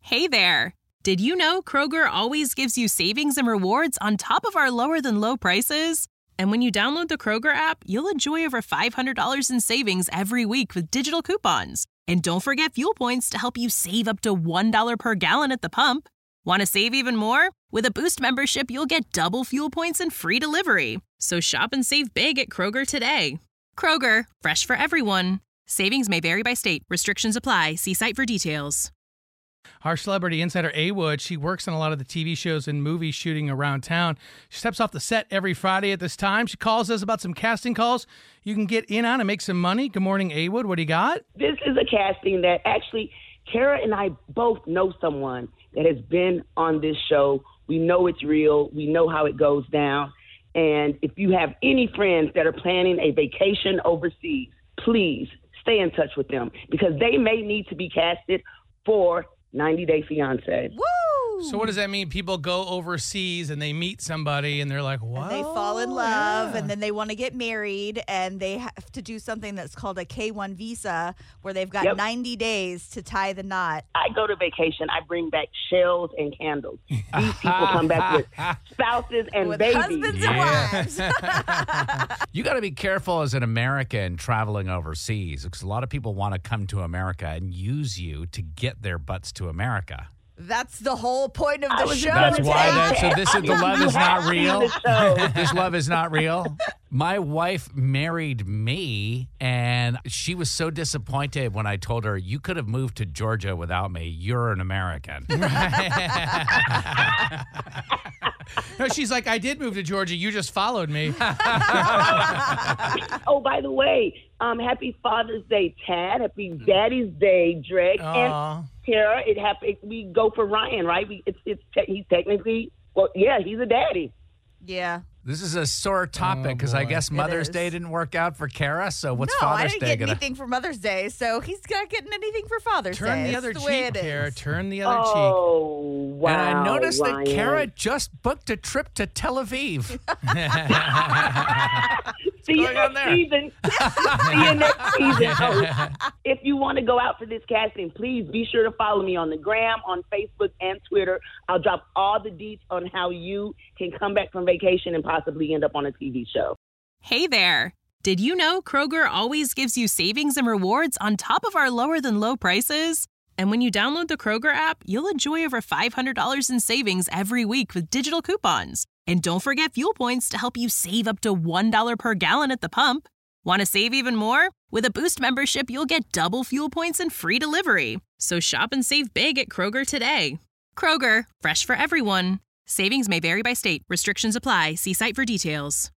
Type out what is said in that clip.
Hey there! Did you know Kroger always gives you savings and rewards on top of our lower-than-low prices? And when you download the Kroger app, you'll enjoy over $500 in savings every week with digital coupons. And don't forget fuel points to help you save up to $1 per gallon at the pump. Want to save even more? With a Boost membership, you'll get double fuel points and free delivery. So shop and save big at Kroger today. Kroger, fresh for everyone. Savings may vary by state. Restrictions apply. See site for details. Our celebrity insider, A. Wood, she works on a lot of the TV shows and movies shooting around town. She steps off the set every Friday at this time. She calls us about some casting calls you can get in on and make some money. Good morning, A. Wood. What do you got? This is a casting that actually Kara and I both know someone that has been on this show. We know it's real. We know how it goes down. And if you have any friends that are planning a vacation overseas, please stay in touch with them because they may need to be casted for 90 Day Fiancé. Woo! So what does that mean? People go overseas and they meet somebody and they're like, what? And they fall in love and then they want to get married and they have to do something that's called a K-1 visa where they've got 90 days to tie the knot. I go to vacation. I bring back shells and candles. These people come back with spouses and with babies. Husbands and wives. You got to be careful as an American traveling overseas because a lot of people want to come to America and use you to get their butts to America. That's the whole point of the show. That's why. So this is the love is not seen real. the show. This love is not real. My wife married me, and she was so disappointed when I told her, "You could have moved to Georgia without me. You're an American." No, she's like, I did move to Georgia. You just followed me. Oh, by the way, happy Father's Day, Tad. Happy Daddy's Day, Drake. And Tara, we go for Ryan, right? He's technically, he's a daddy. Yeah. This is a sore topic because I guess Mother's Day didn't work out for Kara. So what's Father's Day I didn't get anything for Mother's Day, so he's not getting anything for Father's Day. Turn the other cheek, Kara. Turn the other cheek. Oh, wow. And I noticed Ryan. that Kara just booked a trip to Tel Aviv. See you going on next there? season. See you next season. Oh, if you want to go out for this casting, please be sure to follow me on the gram, on Facebook, and Twitter. I'll drop all the deets on how you can come back from vacation and possibly end up on a TV show. Hey there! Did you know Kroger always gives you savings and rewards on top of our lower-than-low prices? And when you download the Kroger app, you'll enjoy over $500 in savings every week with digital coupons. And don't forget fuel points to help you save up to $1 per gallon at the pump. Want to save even more? With a Boost membership, you'll get double fuel points and free delivery. So shop and save big at Kroger today. Kroger, fresh for everyone. Savings may vary by state. Restrictions apply. See site for details.